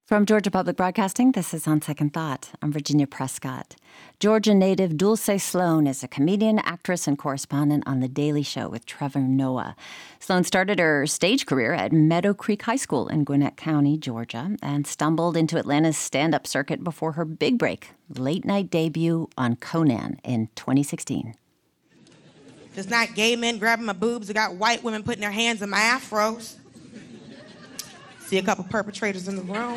From Georgia Public Broadcasting, this is On Second Thought. I'm Virginia Prescott. Georgia native Dulce Sloan is a comedian, actress, and correspondent on The Daily Show with Trevor Noah. Sloan started her stage career at Meadow Creek High School in Gwinnett County, Georgia, and stumbled into Atlanta's stand-up circuit before her big break, late-night debut on Conan in 2016. It's not gay men grabbing my boobs. I got white women putting their hands in my afros. See a couple perpetrators in the room.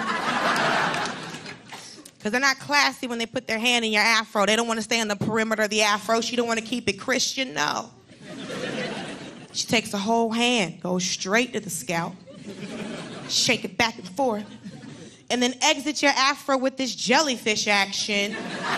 Because they're not classy when they put their hand in your afro. They don't want to stay on the perimeter of the afro. She don't want to keep it Christian, no. She takes a whole hand, goes straight to the scalp, shake it back and forth, and then exit your afro with this jellyfish action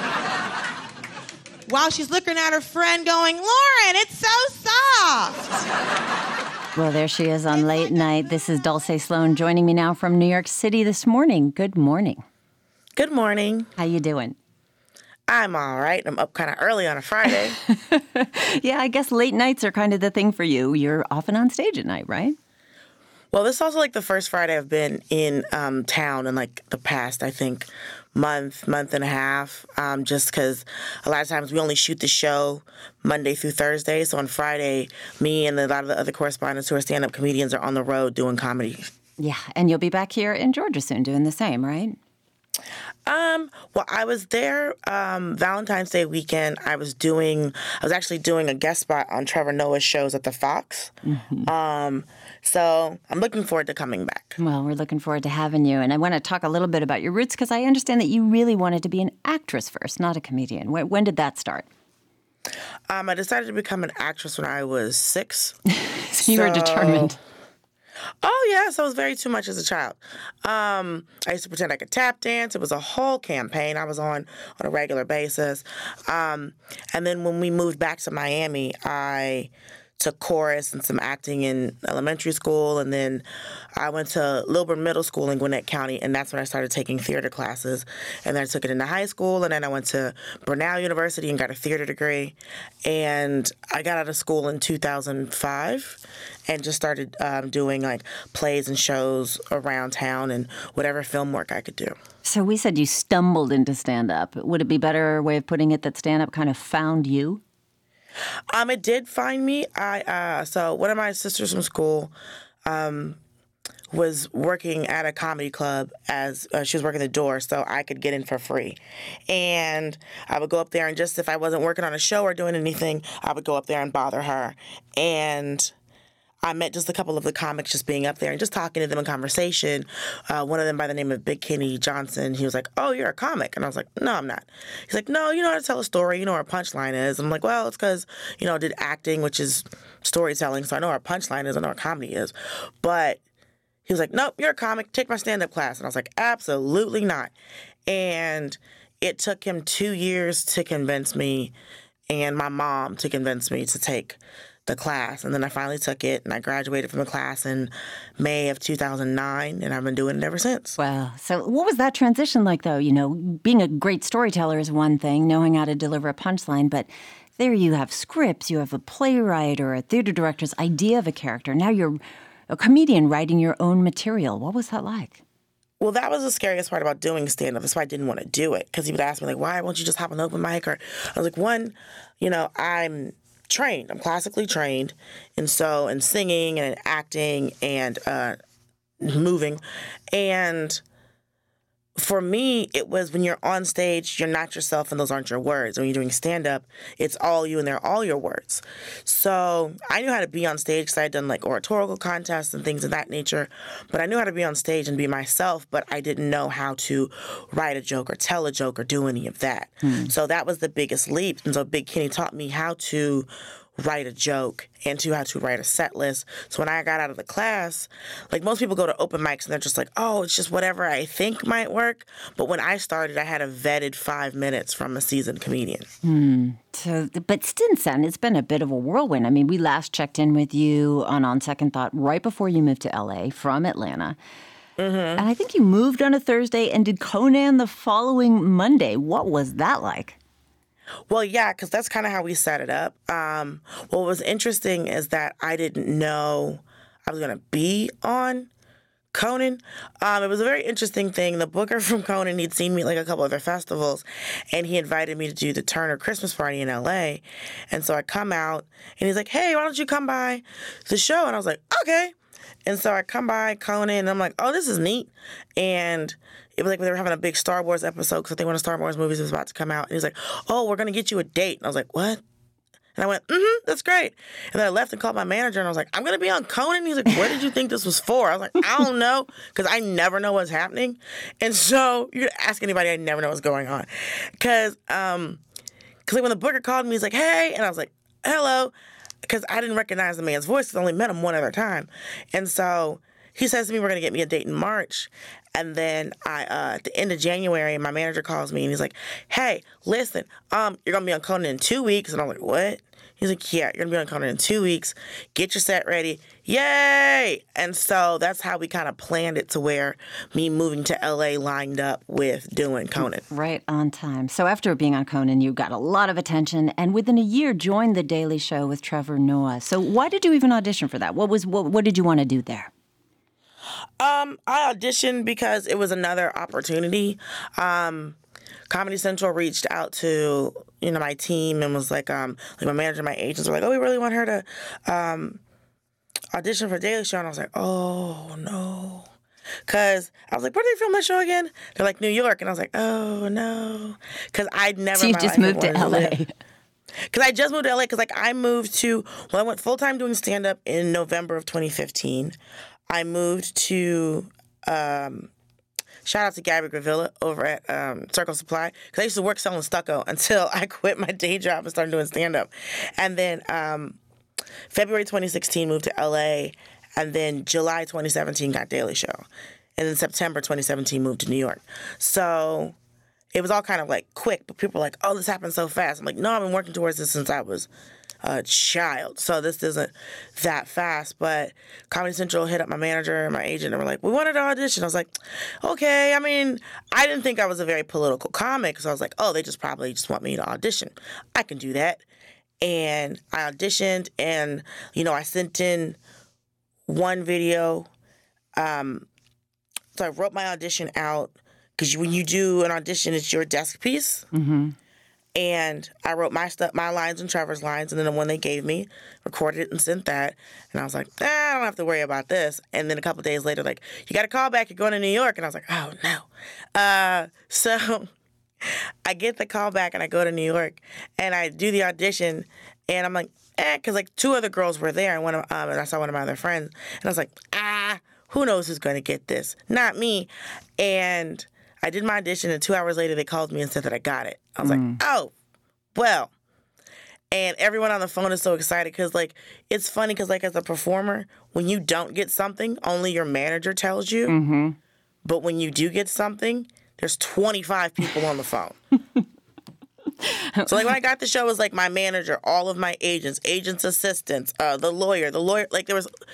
while she's looking at her friend going, "Lauren, it's so soft." Well, there she is on Late Night. This is Dulce Sloan joining me now from New York City this morning. Good morning. Good morning. How you doing? I'm all right. I'm up kind of early on a Friday. Yeah, I guess late nights are kind of the thing for you. You're often on stage at night, right? Well, this is also like the first Friday I've been in town in like the past, I think, month and a half, just because a lot of times we only shoot the show Monday through Thursday. So on Friday, me and a lot of the other correspondents who are stand-up comedians are on the road doing comedy. Yeah, and you'll be back here in Georgia soon doing the same, right? Well, I was there Valentine's Day weekend. I was actually doing a guest spot on Trevor Noah's shows at the Fox. Mm-hmm. So I'm looking forward to coming back. Well, we're looking forward to having you. And I want to talk a little bit about your roots because I understand that you really wanted to be an actress first, not a comedian. When did that start? I decided to become an actress when I was 6. So you were determined. Oh, yes. I was very too much as a child. I used to pretend I could tap dance. It was a whole campaign I was on a regular basis. And then when we moved back to Miami, I took chorus and some acting in elementary school, and then I went to Lilburn Middle School in Gwinnett County, and that's when I started taking theater classes. And then I took it into high school, and then I went to Brenau University and got a theater degree. And I got out of school in 2005 and just started doing like plays and shows around town and whatever film work I could do. So we said you stumbled into stand-up. Would it be a better way of putting it that stand-up kind of found you? It did find me. So one of my sisters from school was working at a comedy club as she was working the door, so I could get in for free. And I would go up there, and just if I wasn't working on a show or doing anything, I would go up there and bother her. And I met just a couple of the comics just being up there and just talking to them in conversation. One of them by the name of Big Kenny Johnson, he was like, "Oh, you're a comic?" And I was like, "No, I'm not." He's like, "No, you know how to tell a story. You know what a punchline is." I'm like, "Well, it's because, I did acting, which is storytelling, so I know what a punchline is. I know what comedy is." But he was like, "Nope, you're a comic. Take my stand-up class." And I was like, "Absolutely not." And it took him 2 years to convince me and my mom to convince me to take the class. And then I finally took it, and I graduated from the class in May of 2009, and I've been doing it ever since. Wow. So what was that transition like, though? Being a great storyteller is one thing, knowing how to deliver a punchline, but there you have scripts, you have a playwright or a theater director's idea of a character. Now you're a comedian writing your own material. What was that like? Well, that was the scariest part about doing stand-up. That's why I didn't want to do it, because he would ask me, like, why won't you just hop on the open mic? Or I was like, one, I'm trained. I'm classically trained, and so in singing and acting and moving. And for me, it was when you're on stage, you're not yourself, and those aren't your words. When you're doing stand-up, it's all you, and they're all your words. So I knew how to be on stage because I had done like oratorical contests and things of that nature. But I knew how to be on stage and be myself, but I didn't know how to write a joke or tell a joke or do any of that. So that was the biggest leap. And so Big Kenny taught me how to write a joke and to how to write a set list. So when I got out of the class, like most people go to open mics and they're just like, oh, it's just whatever I think might work. But when I started, I had a vetted 5 minutes from a seasoned comedian. So, but since then, it's been a bit of a whirlwind. I mean, we last checked in with you on Second Thought right before you moved to L.A. from Atlanta. Mm-hmm. And I think you moved on a Thursday and did Conan the following Monday. What was that like? Well, yeah, because that's kind of how we set it up. What was interesting is that I didn't know I was going to be on Conan, it was a very interesting thing. The booker from Conan, he'd seen me at like a couple other festivals, and he invited me to do the Turner Christmas party in L.A. And so I come out, and he's like, hey, why don't you come by the show? And I was like, okay. And so I come by Conan, and I'm like, oh, this is neat. And it was like they were having a big Star Wars episode because they one of Star Wars movies was about to come out. And he's like, oh, we're going to get you a date. And I was like, what? And I went, that's great. And then I left and called my manager, and I was like, I'm going to be on Conan. He's like, what did you think this was for? I was like, I don't know, because I never know what's happening. And so you could ask anybody, I never know what's going on. Because when the booker called me, he's like, hey. And I was like, hello. Because I didn't recognize the man's voice because I only met him one other time. And so he says to me, we're going to get me a date in March. And then at the end of January, my manager calls me, and he's like, hey, listen, you're going to be on Conan in 2 weeks. And I'm like, what? He's like, yeah, you're going to be on Conan in 2 weeks. Get your set ready. Yay! And so that's how we kind of planned it to where me moving to L.A. lined up with doing Conan. Right on time. So after being on Conan, you got a lot of attention, and within a year joined The Daily Show with Trevor Noah. So why did you even audition for that? What did you want to do there? I auditioned because it was another opportunity. Comedy Central reached out to, my team and was like my manager and my agents were like, oh, we really want her to audition for Daily Show. And I was like, oh, no. Because I was like, where do they film that show again? They're like, New York. And I was like, oh, no. Because I'd never So you just moved to L.A. Because I just moved to L.A. because I went full-time doing stand-up in November of 2015. I moved to, shout out to Gabby Gravilla over at Circle Supply, because I used to work selling stucco until I quit my day job and started doing stand-up. And then February 2016 moved to LA, and then July 2017 got Daily Show. And then September 2017 moved to New York. So it was all kind of like quick, but people were like, oh, this happened so fast. I'm like, no, I've been working towards this since I was a child. So this isn't that fast. But Comedy Central hit up my manager and my agent and were like, we wanted to audition. I was like, okay. I mean, I didn't think I was a very political comic, so I was like, oh, they probably just want me to audition. I can do that. And I auditioned, and, I sent in one video. So I wrote my audition out, because when you do an audition, it's your desk piece. Mm-hmm. And I wrote my lines and Trevor's lines, and then the one they gave me, recorded it and sent that. And I was like, I don't have to worry about this. And then a couple of days later, like, you got to call back, you're going to New York. And I was like, oh, no. So I get the call back, and I go to New York, and I do the audition, and I'm like, because like two other girls were there, and and I saw one of my other friends, and I was like, who knows who's going to get this? Not me. And I did my audition, and 2 hours later, they called me and said that I got it. I was like, oh, well. And everyone on the phone is so excited because, like, it's funny because, like, as a performer, when you don't get something, only your manager tells you. Mm-hmm. But when you do get something, there's 25 people on the phone. So, like, when I got the show, it was, like, my manager, all of my agents' assistants, the lawyer. Like,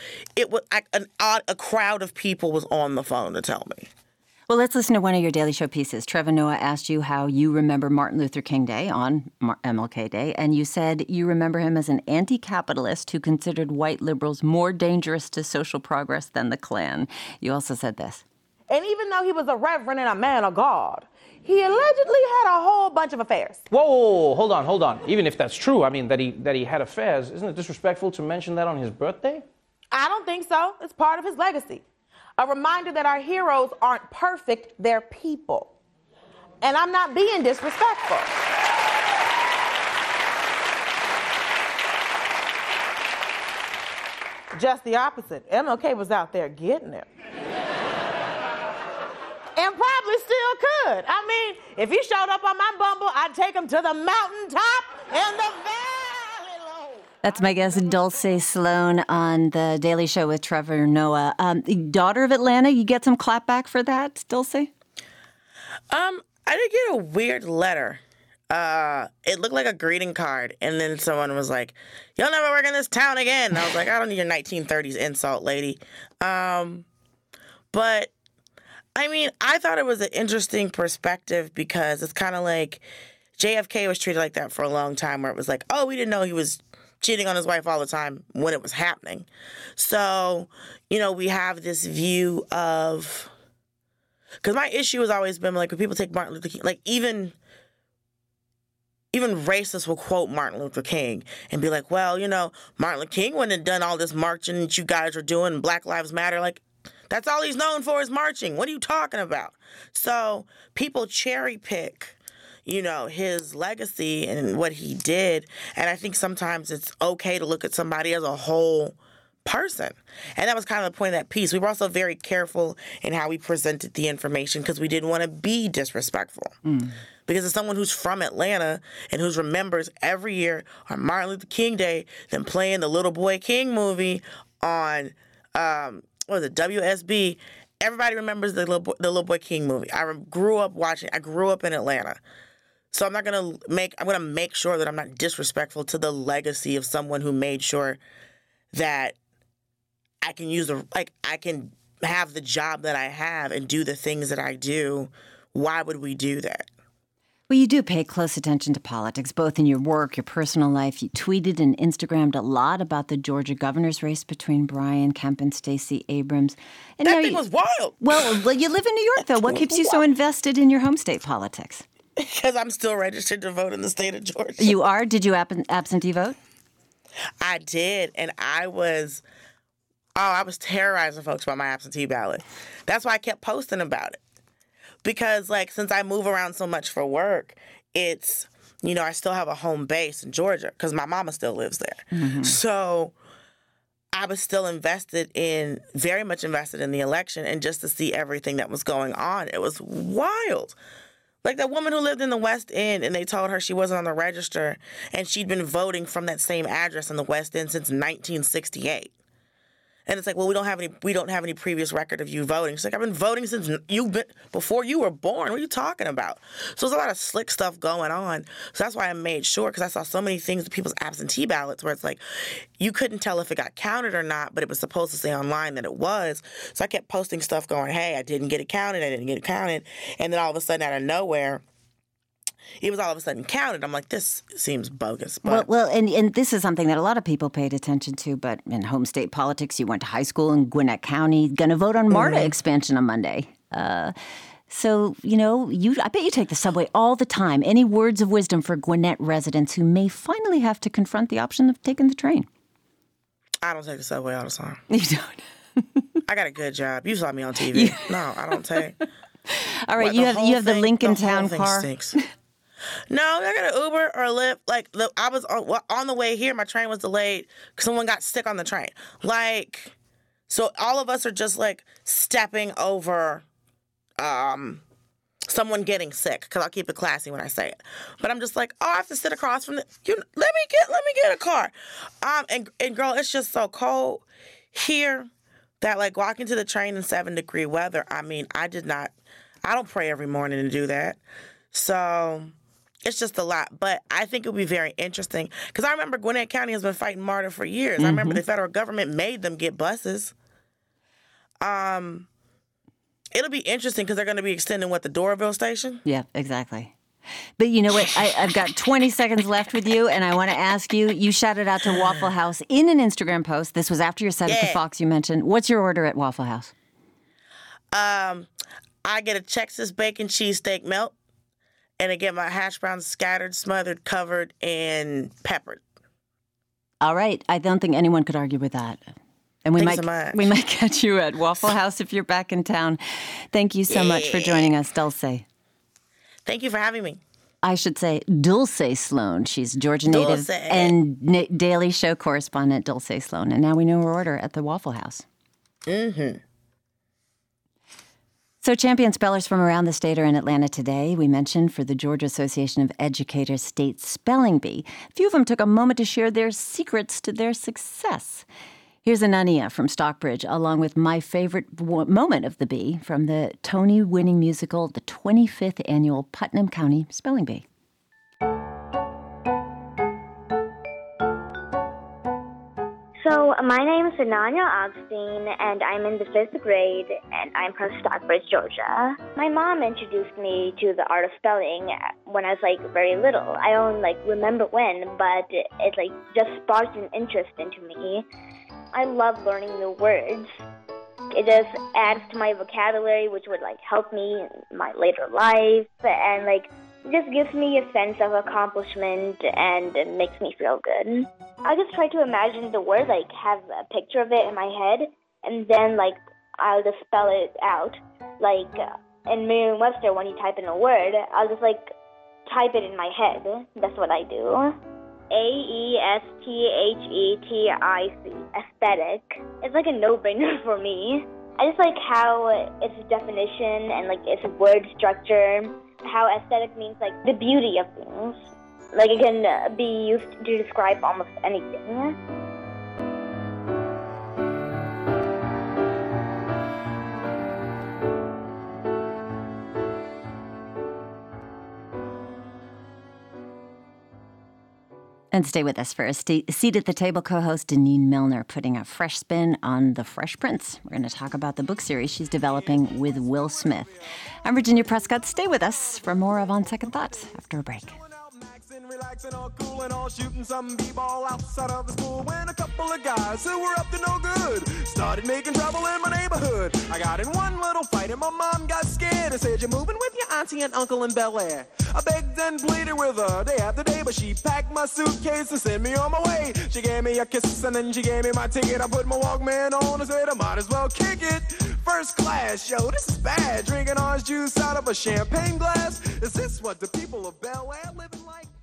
a crowd of people was on the phone to tell me. Well, let's listen to one of your Daily Show pieces. Trevor Noah asked you how you remember Martin Luther King Day on MLK Day, and you said you remember him as an anti-capitalist who considered white liberals more dangerous to social progress than the Klan. You also said this. And even though he was a reverend and a man of God, he allegedly had a whole bunch of affairs. Whoa, hold on. Even if that's true, I mean, that he had affairs, isn't it disrespectful to mention that on his birthday? I don't think so. It's part of his legacy. A reminder that our heroes aren't perfect, they're people. And I'm not being disrespectful. Just the opposite. MLK was out there getting it. And probably still could. I mean, if he showed up on my Bumble, I'd take him to the mountaintop and the valley low. That's my guest, Dulce Sloan, on The Daily Show with Trevor Noah. Daughter of Atlanta, you get some clapback for that, Dulce? I did get a weird letter. It looked like a greeting card, and then someone was like, "You'll never work in this town again." And I was like, I don't need your 1930s insult, lady. But, I mean, I thought it was an interesting perspective because it's kind of like JFK was treated like that for a long time, where it was like, oh, we didn't know he was cheating on his wife all the time when it was happening. So, we have this view of, because my issue has always been like when people take Martin Luther King, like even racists will quote Martin Luther King and be like, well, Martin Luther King wouldn't have done all this marching that you guys are doing, Black Lives Matter. Like, that's all he's known for is marching. What are you talking about? So people cherry pick, his legacy and what he did. And I think sometimes it's okay to look at somebody as a whole person. And that was kind of the point of that piece. We were also very careful in how we presented the information because we didn't want to be disrespectful. Because as someone who's from Atlanta and who remembers every year on Martin Luther King Day, them playing the Little Boy King movie on, WSB, everybody remembers the Little Boy King movie. I grew up in Atlanta. So I'm going to make sure that I'm not disrespectful to the legacy of someone who made sure that I can have the job that I have and do the things that I do. Why would we do that? Well, you do pay close attention to politics, both in your work, your personal life. You tweeted and Instagrammed a lot about the Georgia governor's race between Brian Kemp and Stacey Abrams. And that thing was wild. Well, you live in New York, though. What keeps you so invested in your home state politics? Because I'm still registered to vote in the state of Georgia. You are? Did you absentee vote? I did, and I was terrorizing folks about my absentee ballot. That's why I kept posting about it. Because, since I move around so much for work, it's, I still have a home base in Georgia because my mama still lives there. Mm-hmm. So I was still very much invested in the election and just to see everything that was going on. It was wild. Like that woman who lived in the West End and they told her she wasn't on the register and she'd been voting from that same address in the West End since 1968. And it's like, well, we don't have any previous record of you voting. She's like, I've been voting since before you were born. What are you talking about? So there's a lot of slick stuff going on. So that's why I made sure, because I saw so many things with people's absentee ballots where it's like, you couldn't tell if it got counted or not, but it was supposed to say online that it was. So I kept posting stuff going, hey, I didn't get it counted. And then all of a sudden, out of nowhere, it was all of a sudden counted. I'm like, this seems bogus. But well, and this is something that a lot of people paid attention to, but in home state politics, you went to high school in Gwinnett County, going to vote on MARTA expansion on Monday. So, I bet you take the subway all the time. Any words of wisdom for Gwinnett residents who may finally have to confront the option of taking the train? I don't take the subway all the time. You don't? I got a good job. You saw me on TV. No, I don't take. All right, you have the Lincoln Town car. Stinks. No, I got an Uber or a Lyft. I was on the way here. My train was delayed because someone got sick on the train. So all of us are just stepping over someone getting sick, because I'll keep it classy when I say it. But I'm just like, I have to sit across from let me get a car. And girl, it's just so cold here that walking to the train in 7-degree weather. I mean, I don't pray every morning to do that. So it's just a lot. But I think it would be very interesting because I remember Gwinnett County has been fighting MARTA for years. Mm-hmm. I remember the federal government made them get buses. It'll be interesting because they're going to be extending the Doraville station? Yeah, exactly. But you know what? I've got 20 seconds left with you, and I want to ask you, you shouted out to Waffle House in an Instagram post. This was after your set at the Fox you mentioned. What's your order at Waffle House? I get a Texas bacon cheesesteak melt, and I get my hash browns scattered, smothered, covered, and peppered. All right. I don't think anyone could argue with that. And we might catch you at Waffle House if you're back in town. Thank you so much for joining us, Dulce. Thank you for having me. I should say Dulce Sloan. She's Georgia native and Daily Show correspondent Dulce Sloan. And now we know her order at the Waffle House. Mm-hmm. So champion spellers from around the state are in Atlanta today. We mentioned for the Georgia Association of Educators State Spelling Bee. A few of them took a moment to share their secrets to their success. Here's Anania from Stockbridge, along with my favorite moment of the bee from the Tony-winning musical, the 25th Annual Putnam County Spelling Bee. So Hello, my name is Ananya Augustine, and I'm in the 5th grade, and I'm from Stockbridge, Georgia. My mom introduced me to the art of spelling when I was, very little. I don't, remember when, but it, just sparked an interest into me. I love learning new words. It just adds to my vocabulary, which would, help me in my later life, and, it just gives me a sense of accomplishment, and it makes me feel good. I just try to imagine the word, have a picture of it in my head, and then, I'll just spell it out. In Merriam-Webster, when you type in a word, I'll just, type it in my head. That's what I do. AESTHETIC, aesthetic. It's a no-brainer for me. I just like how its definition and its word structure, how aesthetic means the beauty of things. It can be used to describe almost anything. And stay with us for a seat at the table. Co-host Deneen Milner putting a fresh spin on The Fresh Prince. We're going to talk about the book series she's developing with Will Smith. I'm Virginia Prescott. Stay with us for more of On Second Thought after a break. Relaxing, all cool and all shooting some b-ball outside of the school when a couple of guys who were up to no good started making trouble in my neighborhood. I got in one little fight and my mom got scared and said, "You're moving with your auntie and uncle in Bel Air." I begged and pleaded with her day after day, but she packed my suitcase and sent me on my way. She gave me a kiss and then she gave me my ticket. I put my Walkman on and said I might as well kick it. First class, yo, this is bad. Drinking orange juice out of a champagne glass. Is this what the people of Bel Air living like?